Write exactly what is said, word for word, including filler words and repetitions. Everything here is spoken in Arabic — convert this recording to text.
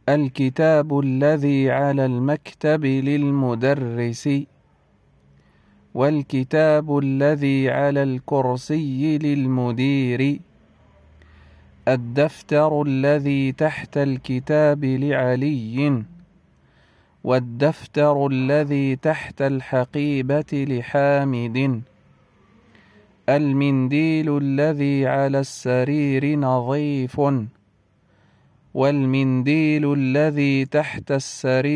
الكتاب الذي على المكتب للمدرس، والكتاب الذي على الكرسي للمدير، الدفتر الذي تحت الكتاب لعلي، والدفتر الذي تحت الحقيبة لحامد، المنديل الذي على السرير نظيف، والمنديل الذي تحت السرير